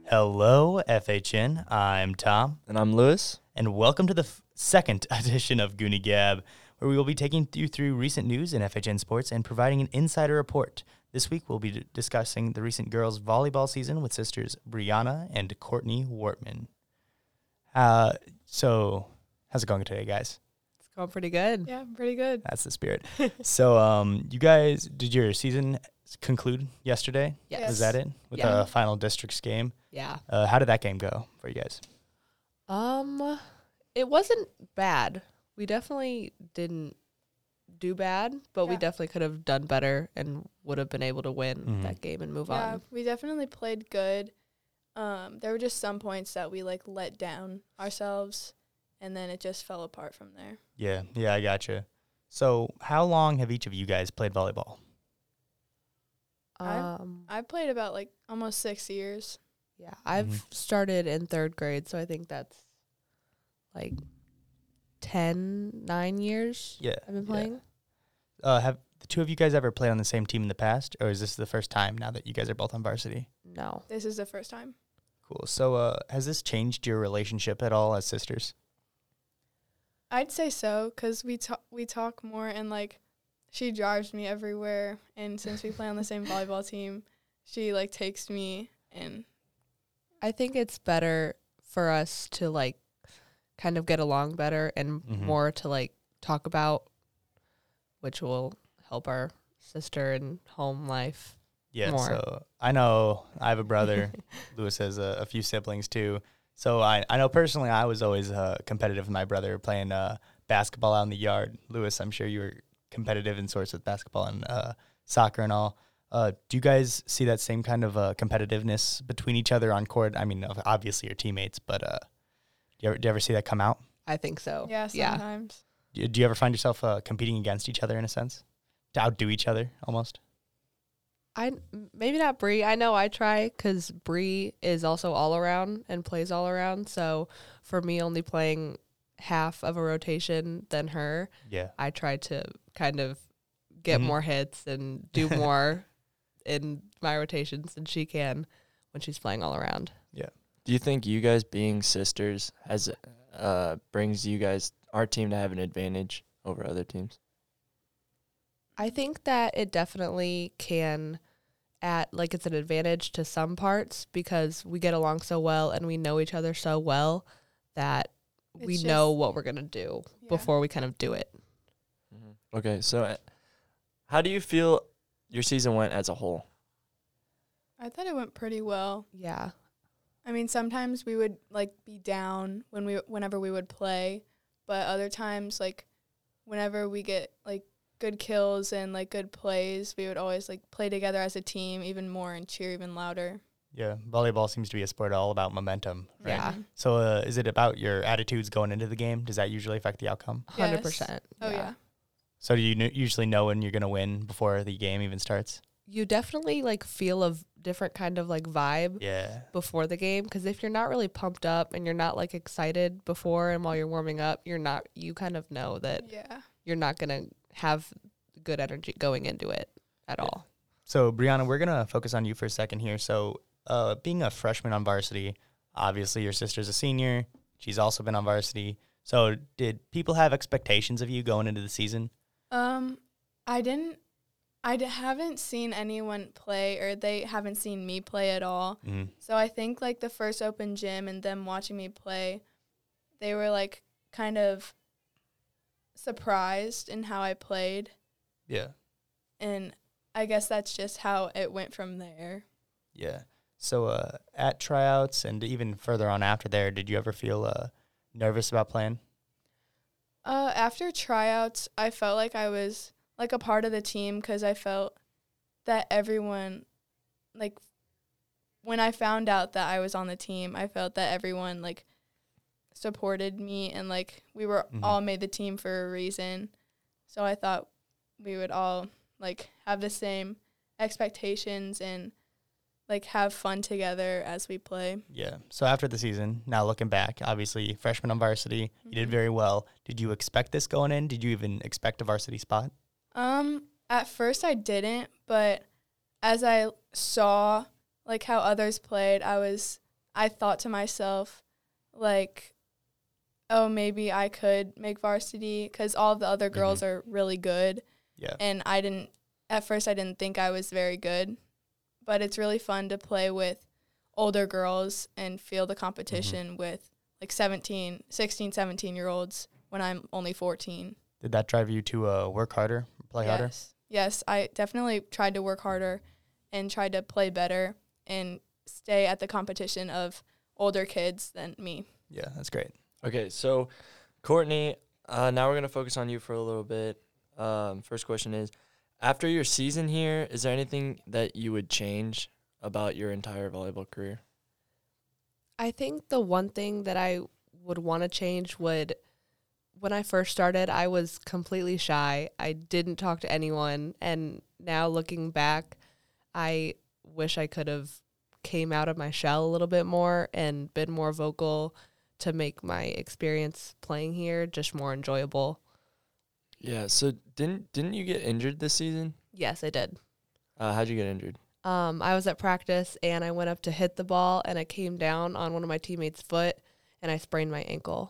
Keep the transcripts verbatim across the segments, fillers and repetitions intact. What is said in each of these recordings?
Hello, F H N. I'm Tom, And I'm Lewis. and welcome to the f- second edition of Goonie Gab, where we will be taking you through recent news in F H N sports and providing an insider report. This week, we'll be d- discussing the recent girls' volleyball season with sisters Brianna and Courtney Wortman. Uh, so, how's it going today, guys? It's going pretty good. Yeah, pretty good. That's the spirit. so, um, you guys, did your season conclude yesterday? Yes. Was that it? With Yeah. the final districts game? Yeah. Uh, how did that game go for you guys? Um, it wasn't bad. We definitely didn't do bad, but we Yeah. definitely could have done better and would have been able to win Mhm. that game and move Yeah, on. we definitely played good. Um, there were just some points that we like let down ourselves, and then it just fell apart from there. Yeah, yeah, I gotcha. So, how long have each of you guys played volleyball? I've- Um, I played about like almost six years. yeah, I've Mhm. started in third grade, so I think that's like ten, nine years Yeah, I've been yeah. playing. Uh, have the two of you guys ever played on the same team in the past, or is this the first time now that you guys are both on varsity? No. This is the first time. Cool. So, uh, has this changed your relationship at all as sisters? I'd say so, cause we talk we talk more, and like she drives me everywhere, and since we play on the same volleyball team, she like takes me and I think it's better for us to like kind of get along better and Mhm. more to like talk about, which will help our sister and home life. Yeah. More. So, I know I have a brother. Lewis has a, a few siblings too. So, I, I know personally I was always uh, competitive with my brother playing uh, basketball out in the yard. Lewis, I'm sure you were competitive in sorts with basketball and uh, soccer and all. Uh, do you guys see that same kind of uh, competitiveness between each other on court? I mean, ob- obviously your teammates, but uh, do, you ever, do you ever see that come out? I think so. yeah, Yeah. sometimes. Do you, do you ever find yourself uh, competing against each other in a sense? To outdo each other almost? I maybe not Bree. I know I try because Bree is also all around and plays all around. So for me, only playing half of a rotation than her, Yeah. I try to kind of get Mhm. more hits and do more in my rotations than she can when she's playing all around. Do you think you guys being sisters has uh brings you guys our team to have an advantage over other teams? I think that it definitely can at like it's an advantage to some parts because we get along so well and we know each other so well that we It's know just- what we're going to do Yeah. before we kind of do it. Okay, so uh, how do you feel your season went as a whole? I thought it went pretty well. Yeah. I mean, sometimes we would like be down when we whenever we would play, but other times like whenever we get like good kills and like good plays, we would always like play together as a team even more and cheer even louder. Yeah. Volleyball seems to be a sport all about momentum. Right? Yeah. Mhm. So uh, is it about your attitudes going into the game? Does that usually affect the outcome? one hundred percent. Oh yeah. So do you kn- usually know when you're going to win before the game even starts? You definitely like feel a v- different kind of like vibe Yeah. before the game because if you're not really pumped up and you're not like excited before and while you're warming up, you're not you kind of know that Yeah. you're not going to have good energy going into it at Yeah. all. So, Brianna, we're going to focus on you for a second here. So, uh, being a freshman on varsity, obviously your sister's a senior. She's also been on varsity. So, did people have expectations of you going into the season? Um I didn't I d- haven't seen anyone play or they haven't seen me play at all. Mm-hmm. So I think like the first open gym and them watching me play, they were like kind of surprised in how I played. Yeah. And I guess that's just how it went from there. Yeah. So, uh, at tryouts and even further on after there, did you ever feel uh, nervous about playing? Uh, after tryouts, I felt like I was like a part of the team because I felt that everyone, like, when I found out that I was on the team, I felt that everyone like supported me and like we were Mhm. all made the team for a reason. So I thought we would all like have the same expectations and like have fun together as we play. Yeah. So after the season, now looking back, obviously freshman on varsity, you did Mhm. very well. Did you expect this going in? Did you even expect a varsity spot? Um, at first I didn't, but as I saw like how others played, I was I thought to myself, like, oh, maybe I could make varsity because all of the other girls Mhm. are really good. Yeah. And I didn't, at first, I didn't think I was very good. But it's really fun to play with older girls and feel the competition Mm-hmm. with like seventeen, sixteen, seventeen-year-olds when I'm only fourteen. Did that drive you to uh, work harder, play yes. harder? Yes, I definitely tried to work harder and tried to play better and stay at the competition of older kids than me. Yeah, that's great. Okay, so Courtney, uh, now we're going to focus on you for a little bit. Um, first question is, after your season here, is there anything that you would change about your entire volleyball career? I think the one thing that I would want to change would, when I first started, I was completely shy. I didn't talk to anyone. And now looking back, I wish I could have came out of my shell a little bit more and been more vocal to make my experience playing here just more enjoyable. Yeah, so didn't didn't you get injured this season? Yes, I did. Uh, how'd you get injured? Um, I was at practice and I went up to hit the ball and I came down on one of my teammates' foot and I sprained my ankle.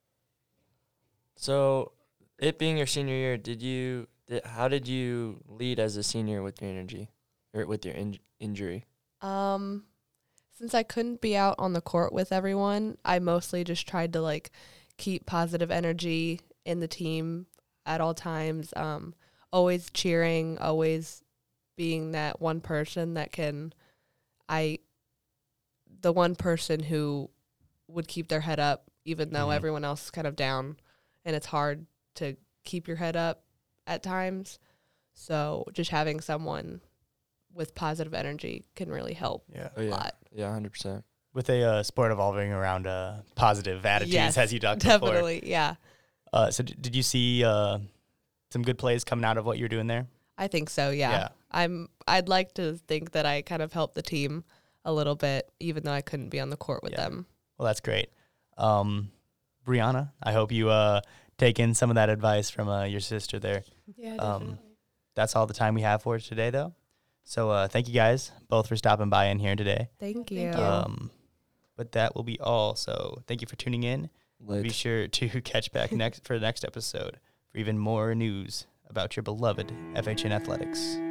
So, it being your senior year, did you did, how did you lead as a senior with your energy or with your in, injury? Um, since I couldn't be out on the court with everyone, I mostly just tried to like keep positive energy in the team at all times. Um, always cheering, always being that one person that can, I, the one person who would keep their head up even though Mhm. everyone else is kind of down, and it's hard to keep your head up at times. So just having someone with positive energy can really help Yeah. Oh a yeah, lot. yeah, one hundred percent. With a uh, sport evolving around uh, positive attitudes, Yes, as you talked before. definitely, yeah. Uh, so d- did you see uh, some good plays coming out of what you're doing there? I think so, yeah. Yeah. I'm I'd like to think that I kind of helped the team a little bit, even though I couldn't be on the court with Yeah. them. Well, that's great. Um, Brianna, I hope you uh, take in some of that advice from uh, your sister there. Yeah, Um, definitely. That's all the time we have for today, though. So uh, thank you guys both for stopping by in here today. Thank Yeah, you. thank you. Um, but that will be all. So thank you for tuning in. Be Lit. sure to catch back next for the next episode for even more news about your beloved F H N athletics.